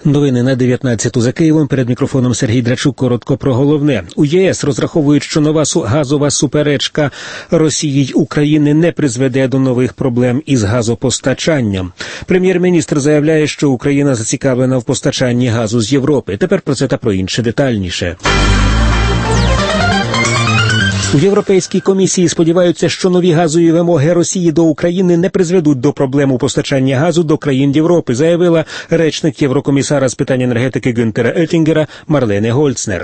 Новини на 19-ту за Києвом. Перед мікрофоном Сергій Драчук. Коротко про головне. У ЄС розраховують, що нова газова суперечка Росії й України не призведе до нових проблем із газопостачанням. Прем'єр-міністр заявляє, що Україна зацікавлена в постачанні газу з Європи. Тепер про це та про інше детальніше. У Європейській комісії сподіваються, що нові газові вимоги Росії до України не призведуть до проблем у постачанні газу до країн Європи, заявила речник Єврокомісара з питань енергетики Гюнтера Оеттінгера Марлене Гольцнер.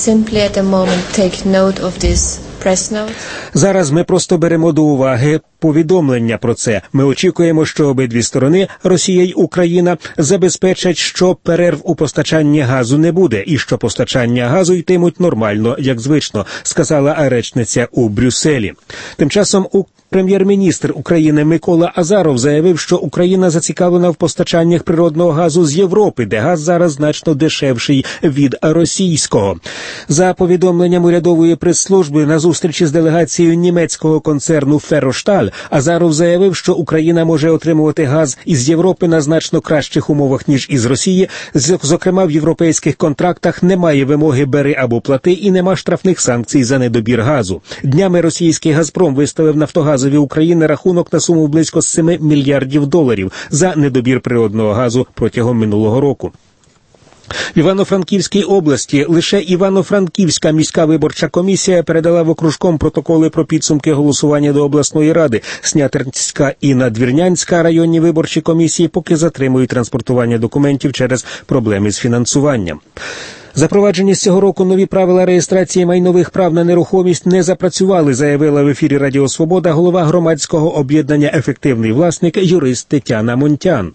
Зараз ми просто беремо до уваги повідомлення про це. Ми очікуємо, що обидві сторони, Росія й Україна, забезпечать, що перерв у постачанні газу не буде і що постачання газу йтимуть нормально, як звично, сказала речниця у Брюсселі. Тим часом прем'єр-міністр України Микола Азаров заявив, що Україна зацікавлена в постачаннях природного газу з Європи, де газ зараз значно дешевший від російського. За повідомленням урядової прес-служби на зустрічі з делегацією німецького концерну «Феррошталь», Азаров заявив, що Україна може отримувати газ із Європи на значно кращих умовах, ніж із Росії. Зокрема, в європейських контрактах немає вимоги «бери або плати» і нема штрафних санкцій за недобір газу. Днями російський «Газпром» виставив Нафтогазові України рахунок на суму близько $7 мільярдів за недобір природного газу протягом минулого року. В Івано-Франківській області лише Івано-Франківська міська виборча комісія передала в окружком протоколи про підсумки голосування до обласної ради. Снятинська і Надвірнянська районні виборчі комісії поки затримують транспортування документів через проблеми з фінансуванням. Запроваджені з цього року нові правила реєстрації майнових прав на нерухомість не запрацювали, заявила в ефірі Радіо Свобода голова громадського об'єднання «Ефективний власник» юрист Тетяна Монтян.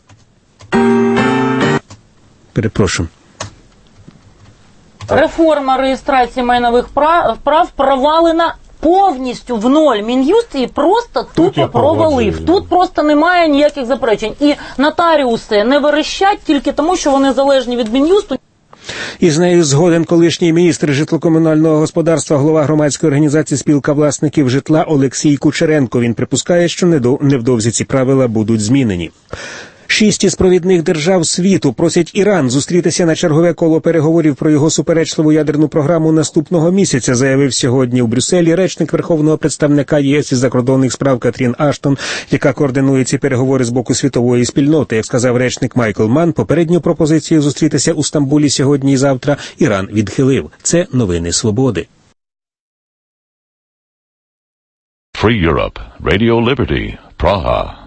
Перепрошую. Реформа реєстрації майнових прав провалена повністю в ноль. Мін'юст її просто тупо провалив. Тут просто немає ніяких заперечень. І нотаріуси не верещать тільки тому, що вони залежні від Мін'юсту. Із нею згоден колишній міністр житлово-комунального господарства, голова громадської організації «Спілка власників житла» Олексій Кучеренко. Він припускає, що невдовзі ці правила будуть змінені. 6 із провідних держав світу просять Іран зустрітися на чергове коло переговорів про його суперечливу ядерну програму наступного місяця, заявив сьогодні у Брюсселі речник Верховного представника ЄС із закордонних справ Катрін Аштон, яка координує ці переговори з боку світової спільноти. Як сказав речник Майкл Манн, попередню пропозицію зустрітися у Стамбулі сьогодні і завтра Іран відхилив. Це новини свободи. Free Europe, Radio Liberty, Praha.